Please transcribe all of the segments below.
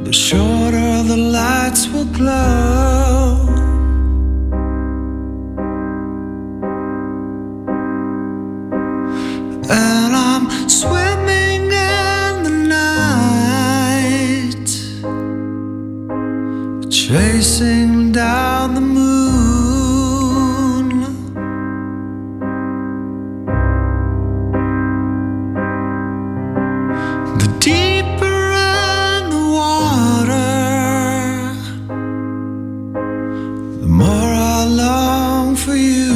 the shorter the lights will glow. And I'm swimming in the night, chasing down the moon. The deeper in the water, the more I long for you.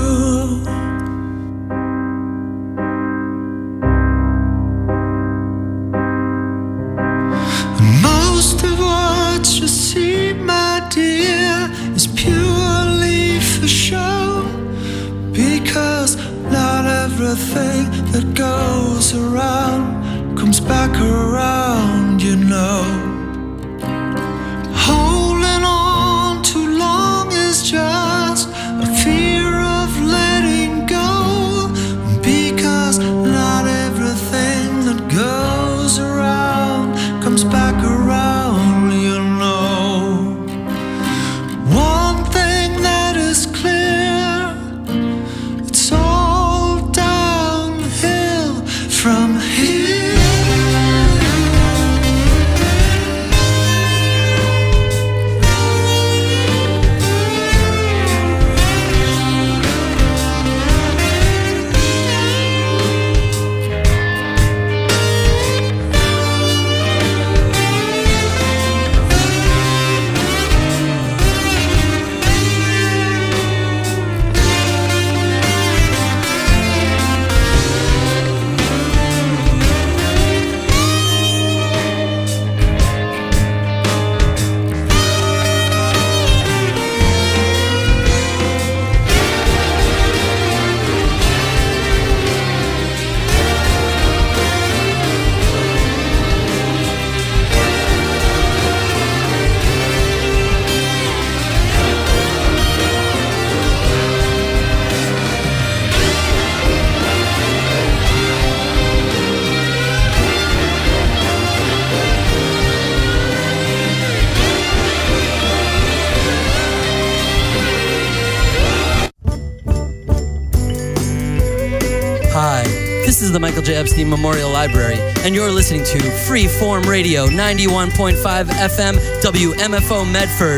Most of what you see, my dear, is purely for show, because not everything that goes around comes back around, you know. Holding on too long is just a fear of letting go, because not everything that goes around comes back around, you know. One thing that is clear, it's all downhill from here. Hi, this is the Michael J. Epstein Memorial Library, and you're listening to Freeform Radio 91.5 FM WMFO Medford.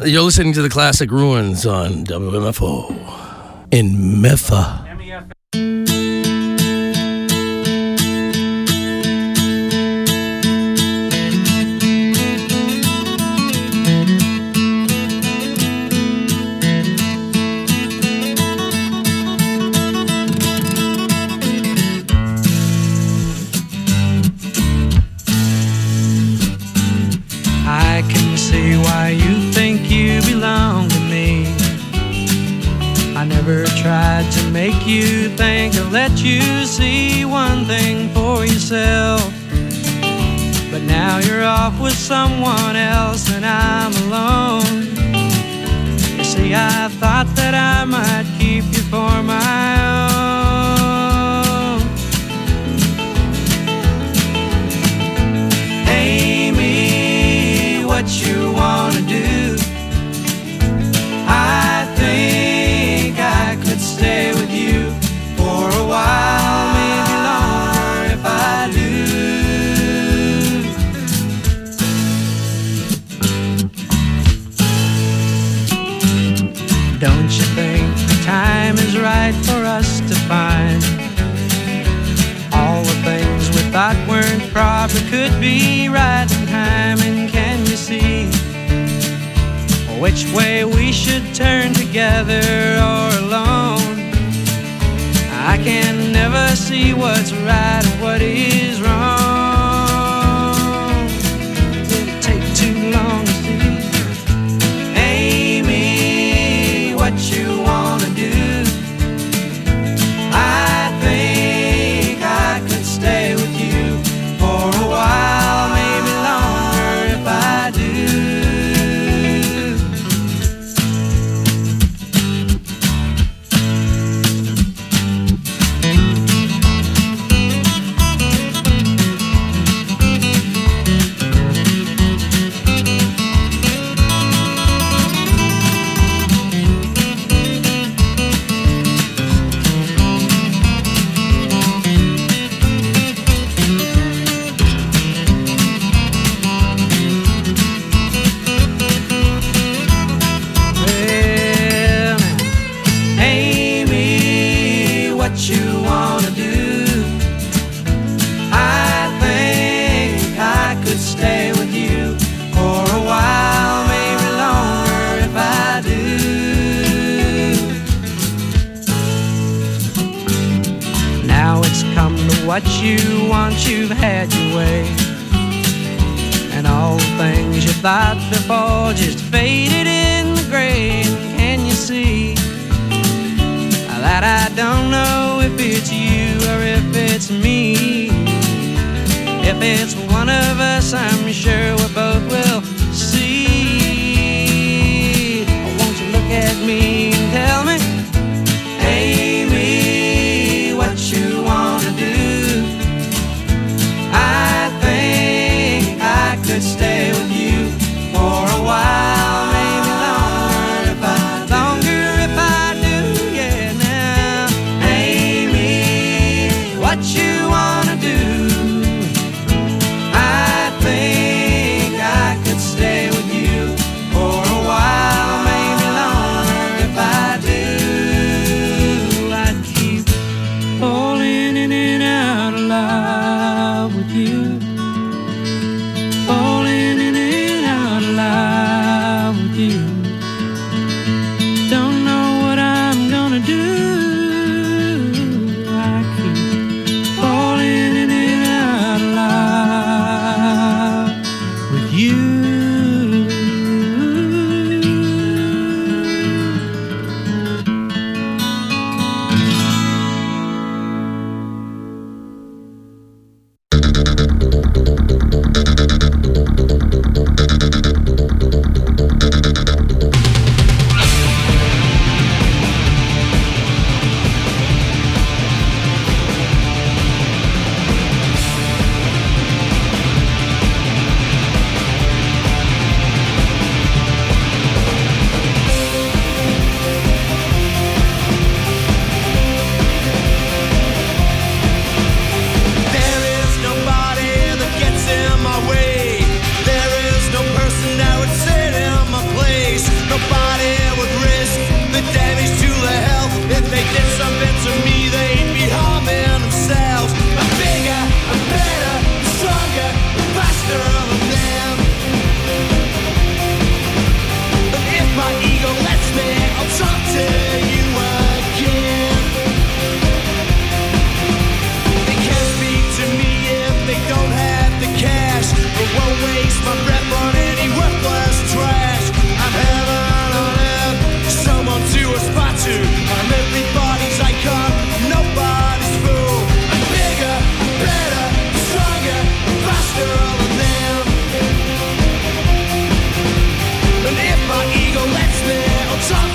You're listening to the Classic Ruins on WMFO in Memphis. I can see why you think you belong to me. I never tried to make you think or let you see one thing for yourself. But now you're off with someone else and I'm alone. You see, I thought that I might keep you for my own. Amy, what you wanna do? I think I could stay with you for a while, maybe longer if I do. Don't you think the time is right for us to find all the things we thought weren't proper could be right in time? And can you see which way we should turn, together or alone? I can never see what's right and what is wrong. Did it take too long to see? Amy, what you wanna do? I think I could stay with you for a while, maybe longer if I do. What you want, you've had your way, and all the things you thought before just faded in the gray. And can you see that I don't know if it's you or if it's me? If it's one of us, I'm sure we both will see. Won't you look at me and tell me, Amy, what you wanna do? I think I could stay with you for a while, maybe longer if I do, yeah. Now, Amy, what you wanna do? I think I could stay with you for a while, maybe longer if I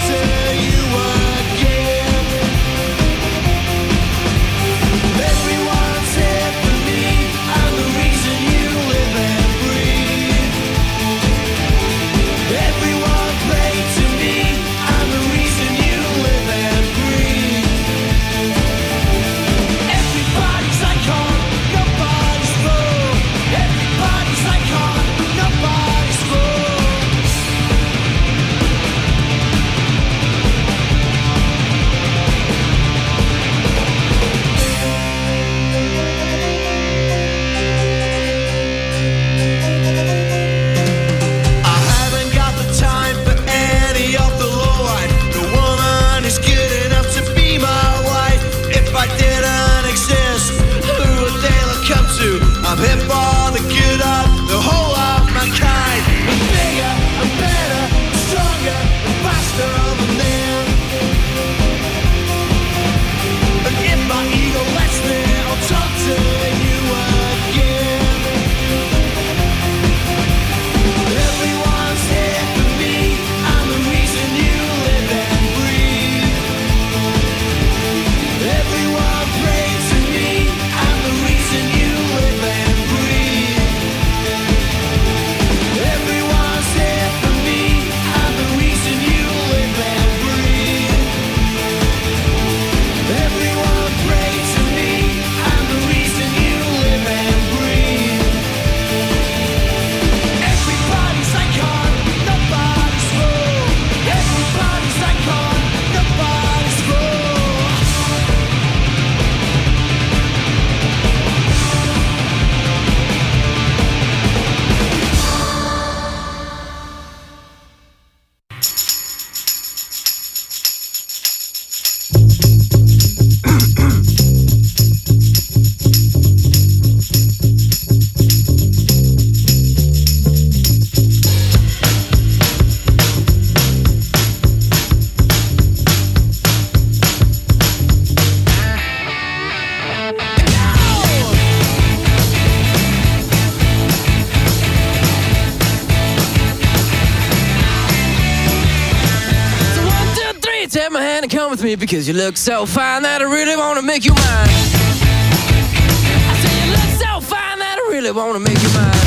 With me because you look so fine that I really want to make you mine. I say you look so fine that I really want to make you mine.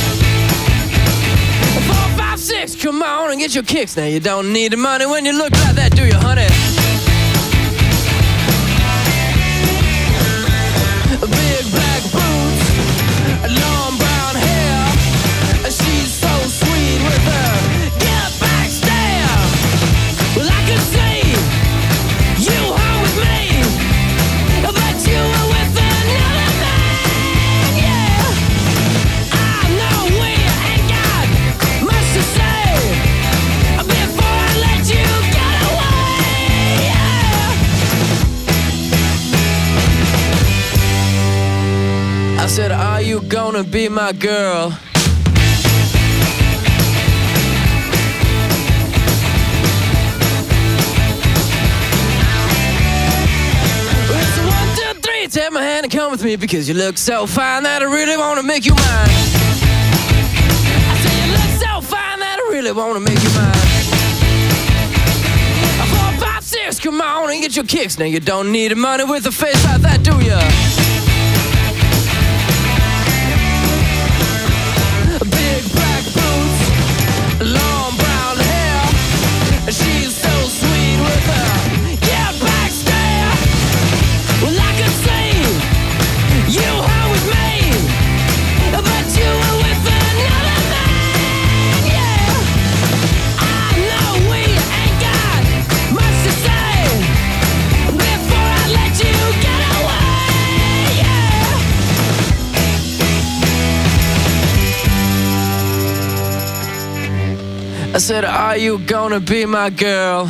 4, 5, 6, come on and get your kicks. Now you don't need the money when you look like that, do you, honey? Big black boots, long brown hair. She's so sweet with her get back stare. Well, I could see you home with me, but you were with another man, yeah. I know we ain't got much to say before I let you get away, yeah. I said, are you gonna be my girl? Take my hand and come with me because you look so fine that I really want to make you mine. I say you look so fine that I really want to make you mine. 4, 5, 6, come on and get your kicks. Now you don't need the money with a face like that, do ya? Big black boots, long brown hair. She's so sweet with her get back stare. Well, I could see you home with me, but you were with another man, yeah. I know we ain't got much to say before I let you get away, yeah. I said, are you gonna be my girl?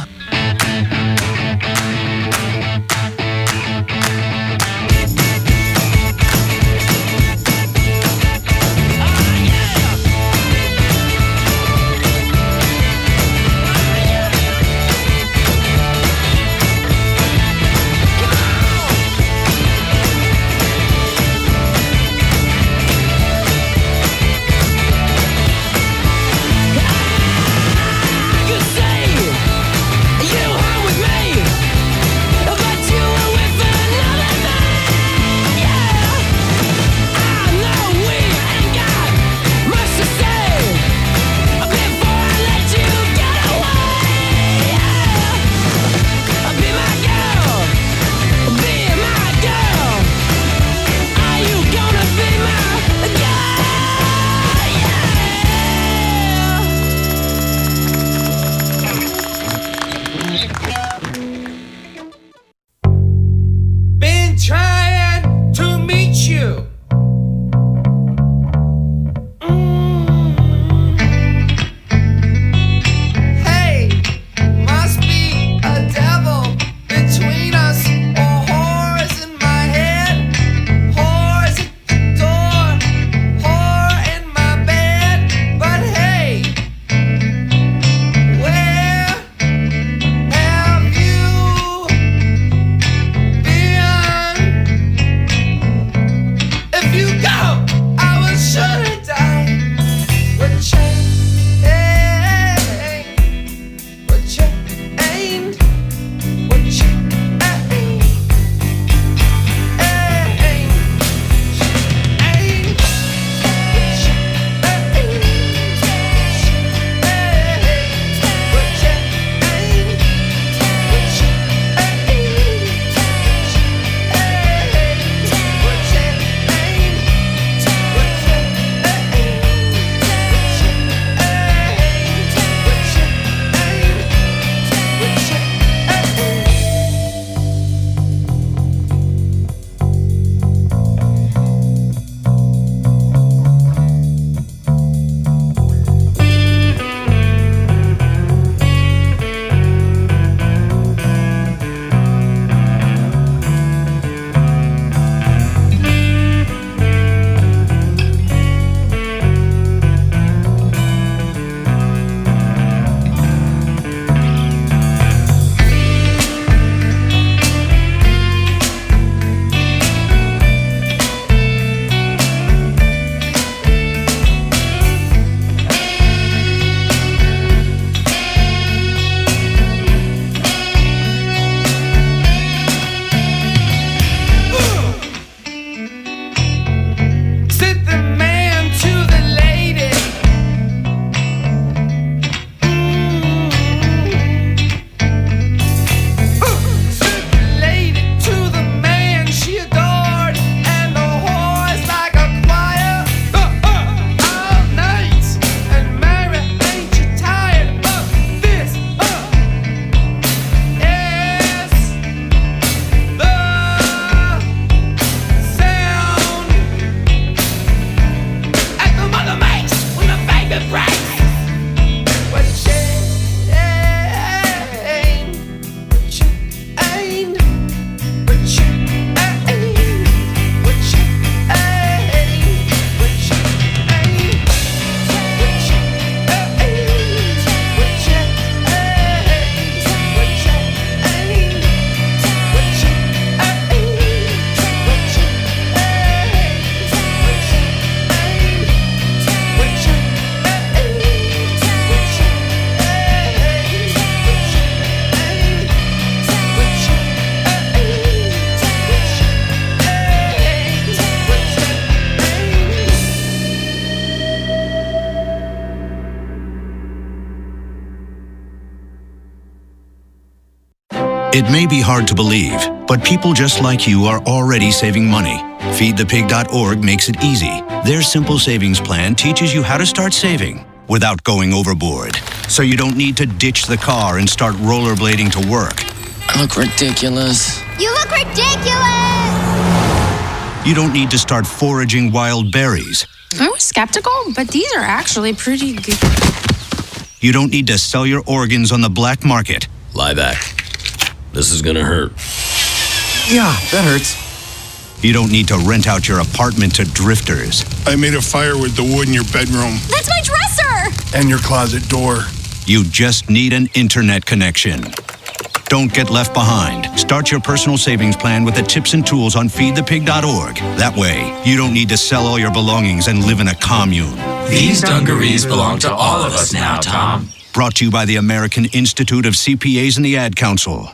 It may be hard to believe, but people just like you are already saving money. FeedThePig.org makes it easy. Their simple savings plan teaches you how to start saving without going overboard. So you don't need to ditch the car and start rollerblading to work. I look ridiculous. You look ridiculous! You don't need to start foraging wild berries. I was skeptical, but these are actually pretty good. You don't need to sell your organs on the black market. Lie back. This is gonna hurt. Yeah, that hurts. You don't need to rent out your apartment to drifters. I made a fire with the wood in your bedroom. That's my dresser! And your closet door. You just need an internet connection. Don't get left behind. Start your personal savings plan with the tips and tools on feedthepig.org. That way, you don't need to sell all your belongings and live in a commune. These dungarees belong to all of us now, Tom. Brought to you by the American Institute of CPAs and the Ad Council.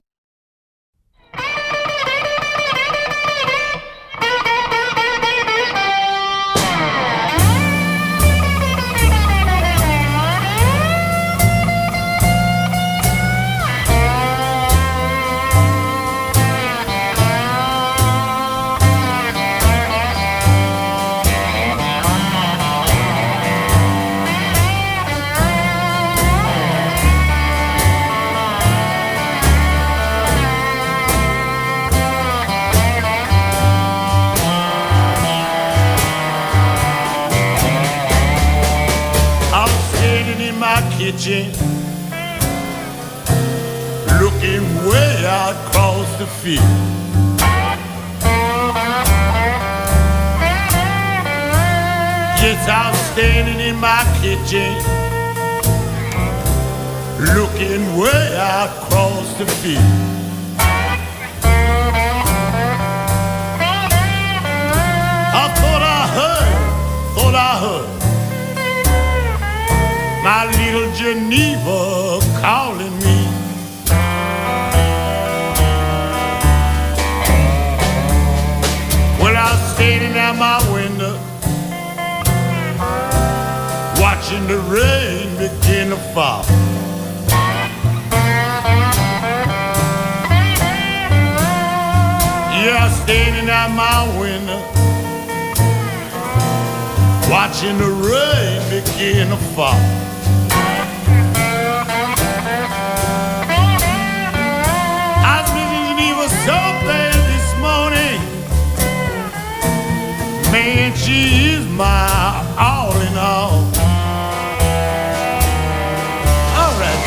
Kitchen, looking way out across the field. Yes, I'm standing in my kitchen, looking way out across the field. I thought I heard my little Geneva calling me. Well, I was standing at my window, watching the rain begin to fall. Yeah, I was standing at my window, watching the rain begin to fall. Man, she is my all in all. All right,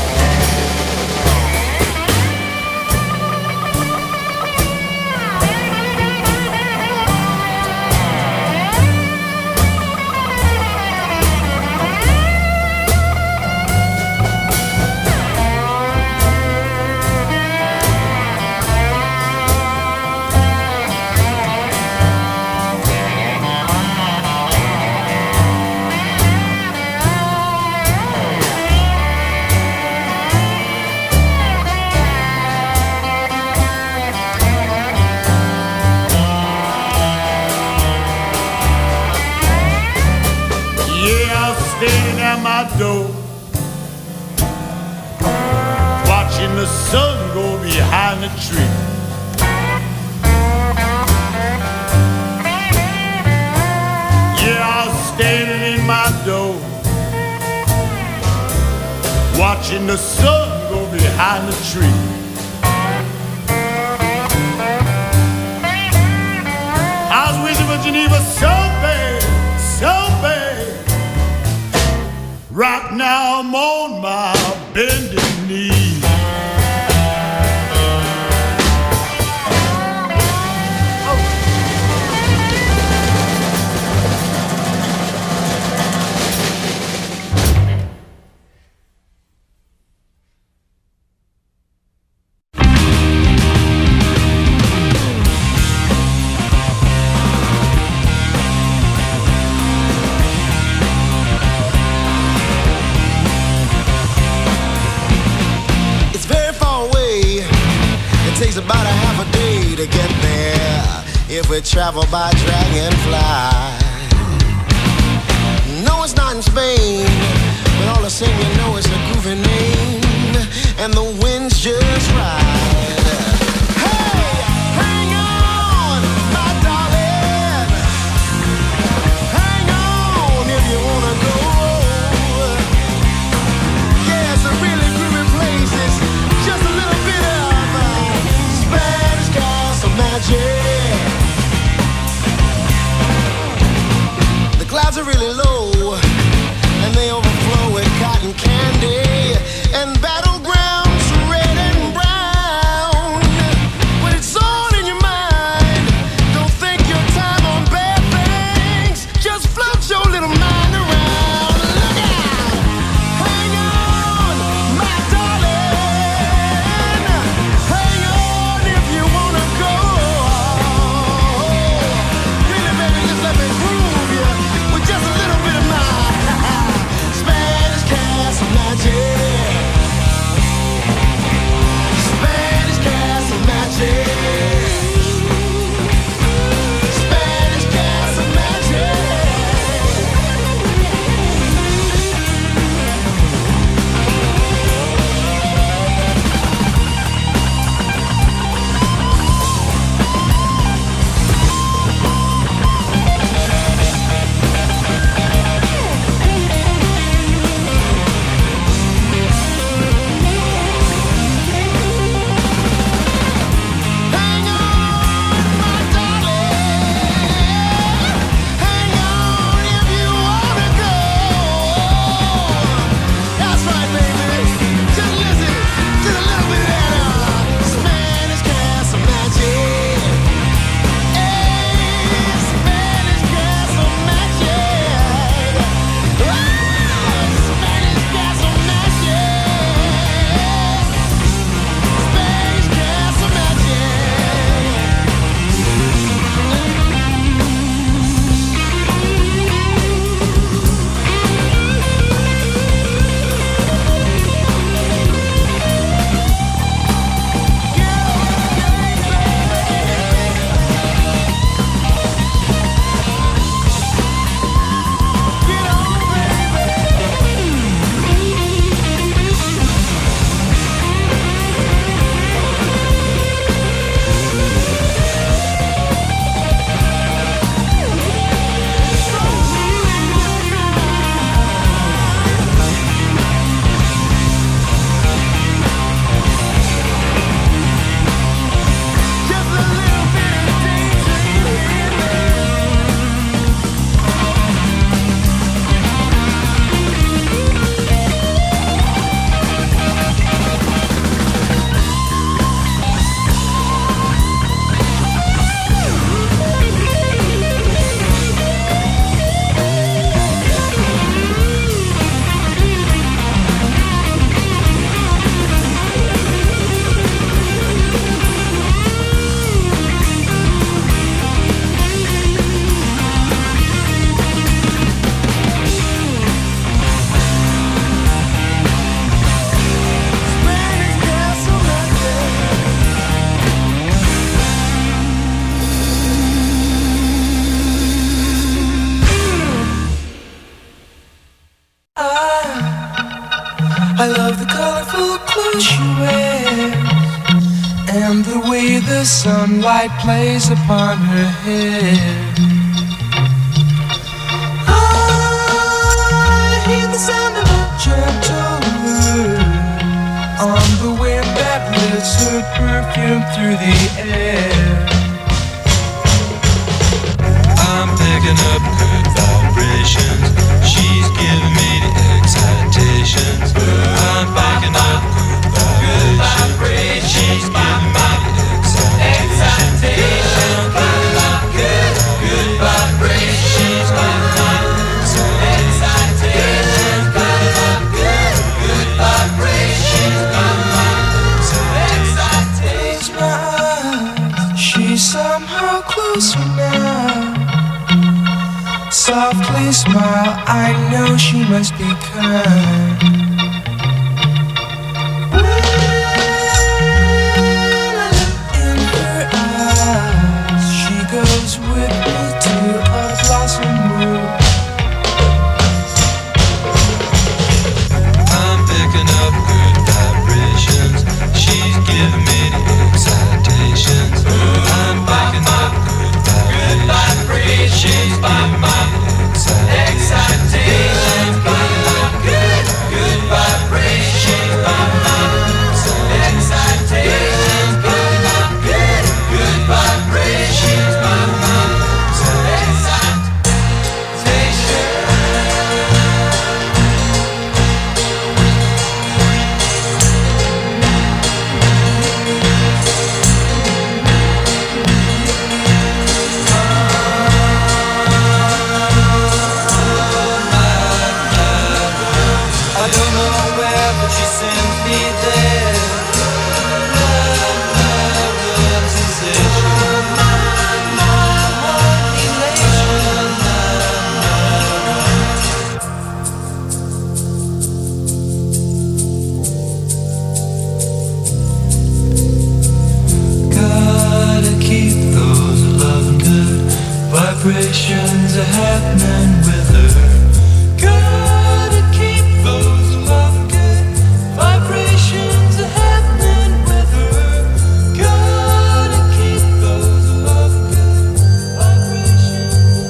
my door, watching the sun go behind the tree. Yeah, I was standing in my door, watching the sun go behind the tree. I was wishing for Geneva so bad, so bad. Right now I'm on my bended knee. Takes about a half a day to get there if we travel by dragonfly. No, it's not in Spain, but all the same you know it's a groovy name, and the wind's just right. and the way the sunlight plays upon her hair. I hear the sound of a gentle word on the wind that lifts her perfume through the air. I'm picking up good vibrations. She's giving me the excitations. I'm picking up good vibrations. She's giving me the excitations. I'm picking up good vibrations. She's giving me the excitations. Picking up good vibrations. She's giving me the excitations. She's somehow closer now. Softly smile, I know she must be kind. In her eyes, she goes with me to a blossom room. I'm picking up good vibrations. She's giving me the excitations. I'm picking up good vibrations. She's giving me excitations. Picking up good vibrations. Excitations. Picking up good vibrations. I don't know where, but she sends me there. Love, sensation. Gotta keep those loving good vibrations are happening with her. Gotta keep those loving good vibrations are happening with her. Gotta keep those loving good vibrations.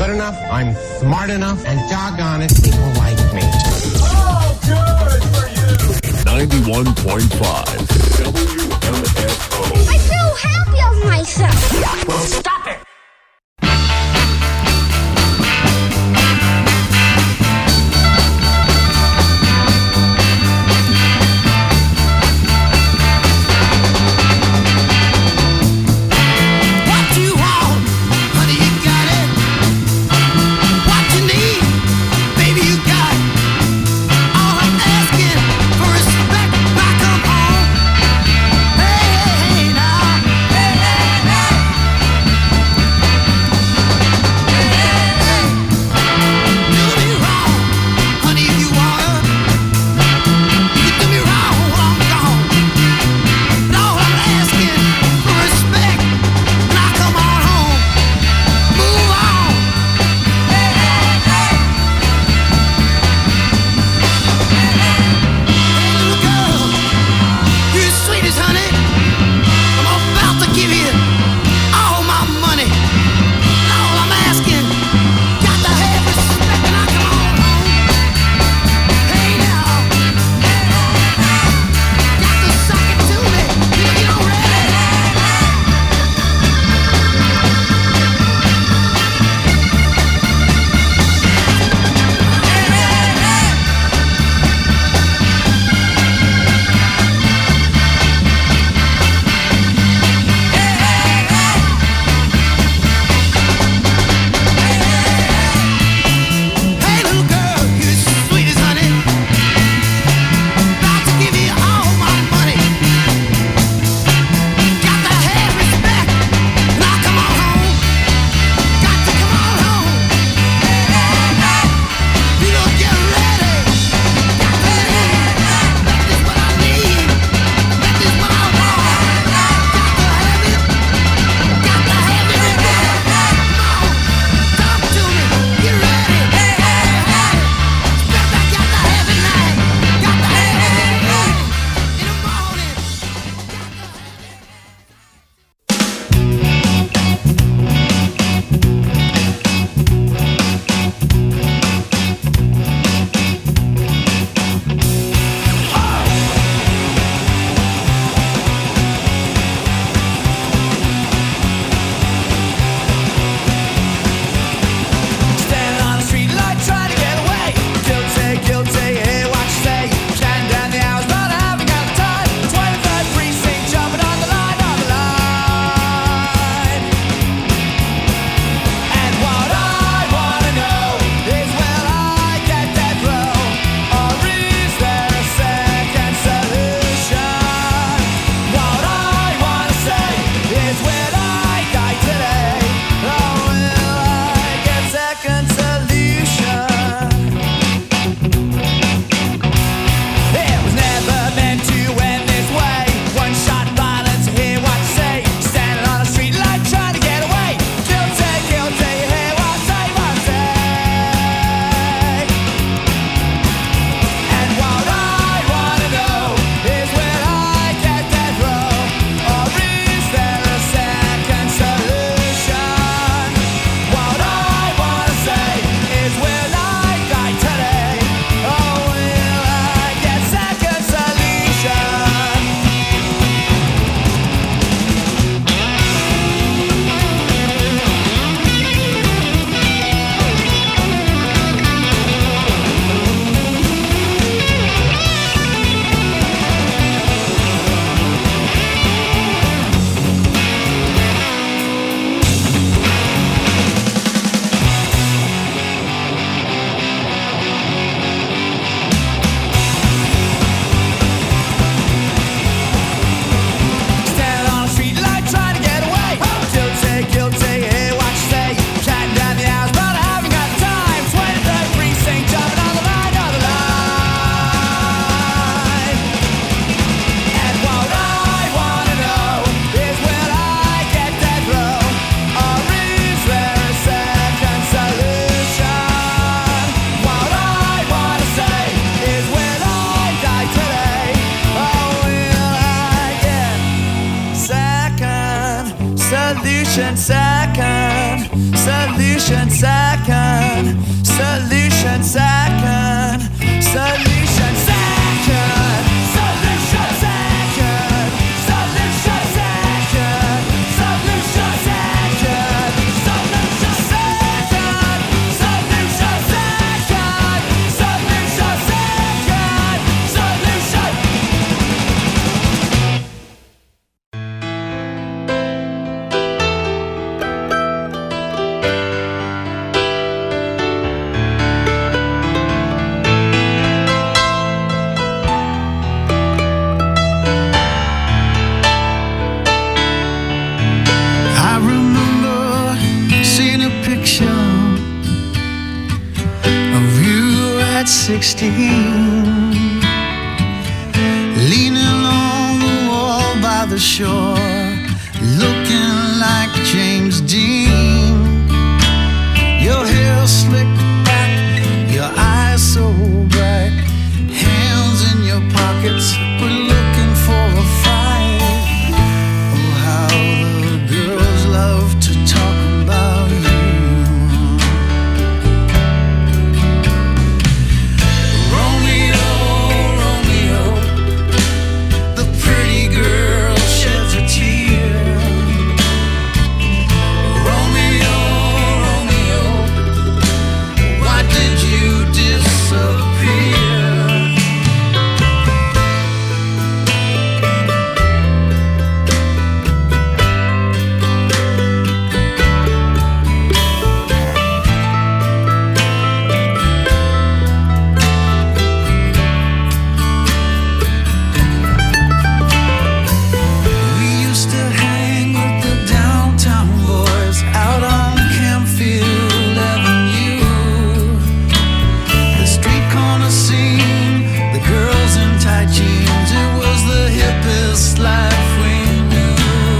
good enough, I'm smart enough, and doggone it, people like me. Oh, good for you. 91.5 WMFO. I feel happy of myself. Well, stop it. Hey, hey, hey, now. Hey, hey. Solution second, solution second, solution second, solution second, solution second, solution second, solution second, solution second, solution second, solution I remember seeing a picture of you at 16, leaning on the wall by the shore, looking like James Dean. Your hair slicked back, your eyes so bright, hands in your pockets, we're looking for a fight. Oh, how the girls love to talk about you. Romeo, Romeo, the pretty girl sheds a tear. Romeo, Romeo, why did you disappear? We used to hang with the downtown boys out on Campfield Avenue. The street corner scene, the girls in tight jeans, it was the hippest life we knew.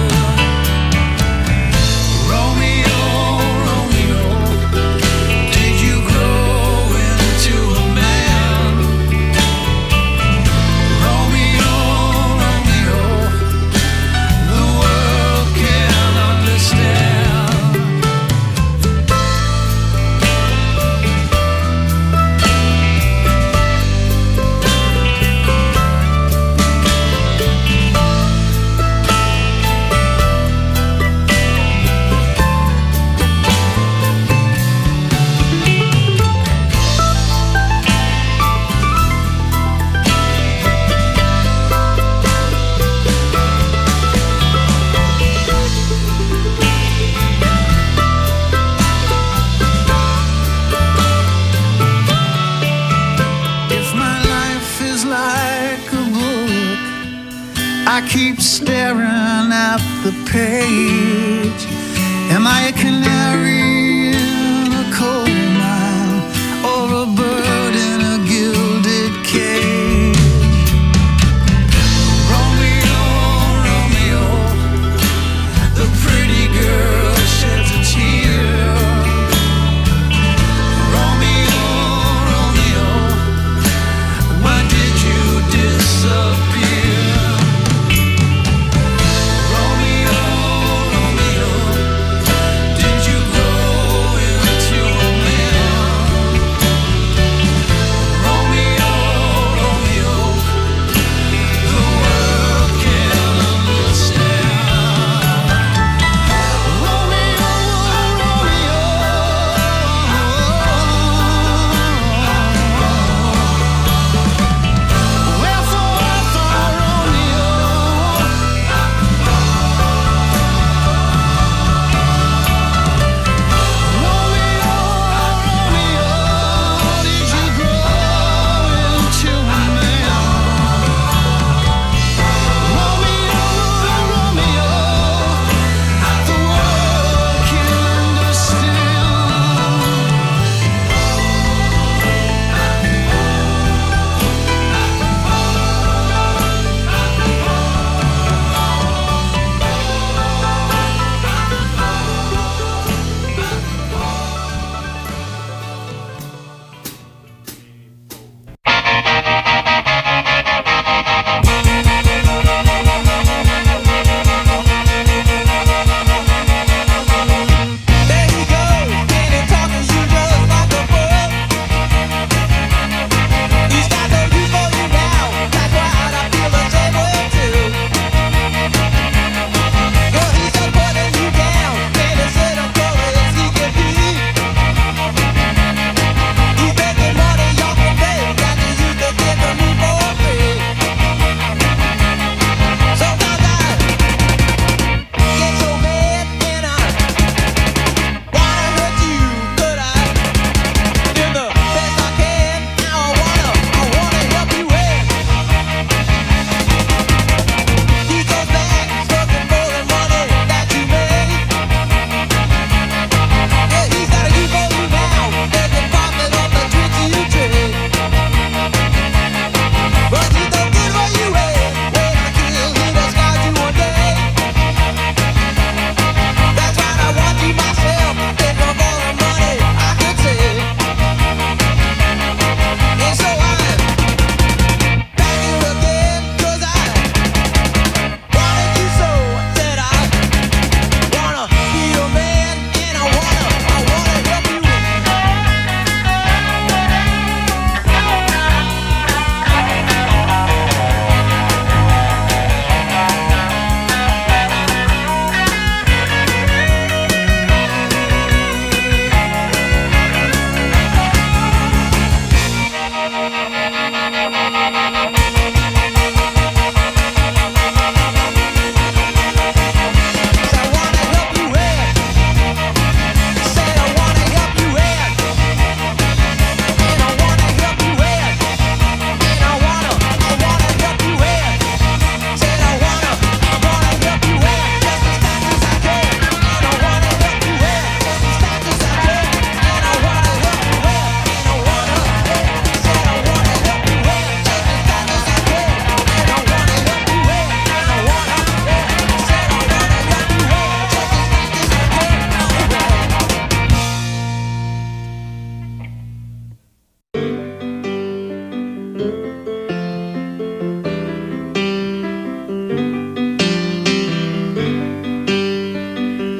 Romeo, Romeo, did you grow into a man? Romeo, Romeo, the world can't understand. If my life is like a book, I keep staring at the page. Am I a canary